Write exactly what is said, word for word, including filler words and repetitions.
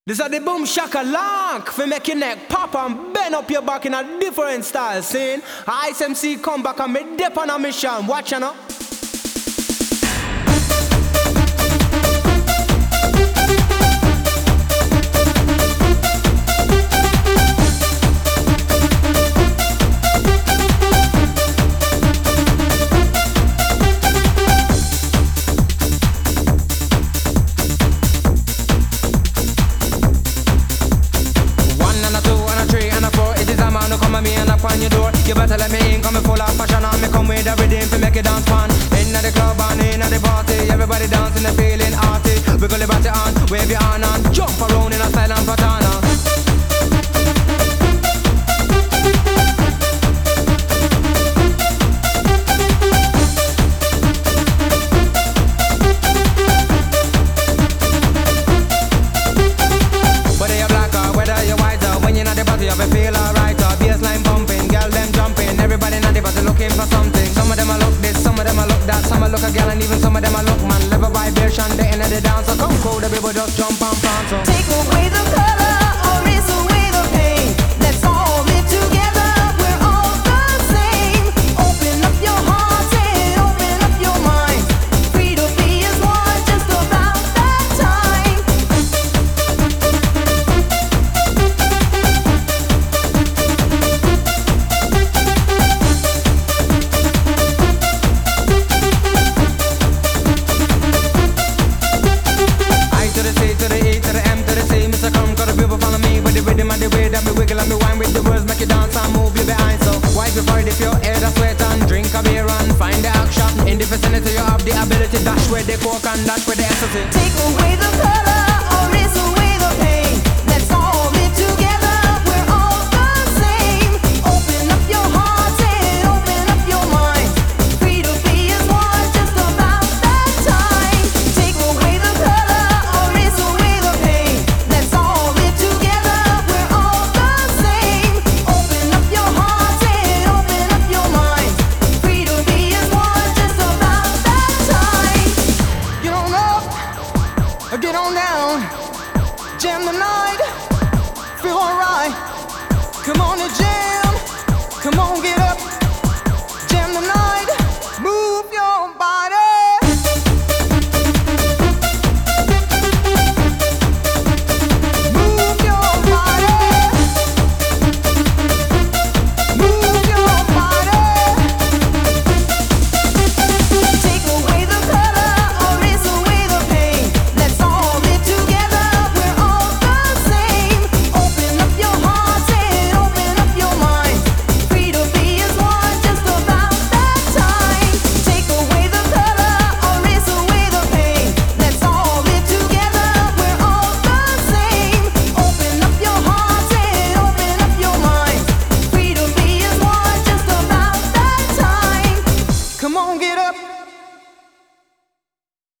This is the boom shaka lock for make your neck pop and bend up your back in a different style. Seeing Ice M C come back and me dip on a mission. Watch you know. On your door, you better let me in. Come full of passion and me come with a rhythm to make it dance fun. Inna the club and inna the party, everybody dancing and feeling arty. Wiggle your body on, wave your hand and jump around in a silent patana. Whether you're black or whether you're white, when you're not the party, you feel alright. Bassline bumping, girl them jumping, everybody in the party looking for something. Some of them a look this, some of them a look that, some a look a girl and even some of them a look man. Live a vibration, they in the dance, so come cool, the people just jump and prance. So take away the color or erase away the pain. Let's all live together, we're all the same. Open up your heart and open up your mind. Free to be as one, just about that time. The way that me wiggle and me wine with the words make you dance and move your behind. So wipe your forehead if your hair that's sweat and drink a beer and find the action. In the vicinity you have the ability dash where the coke and dash where the ecstasy. Take away the color or erase away the pain. Let's all live together, we're all the same. Open up your heart and open up your mind. Free to be as one, just about that time. Take away the color or erase away the pain. Let's all live together. Get on down, jam the night, feel alright. Come on and jam.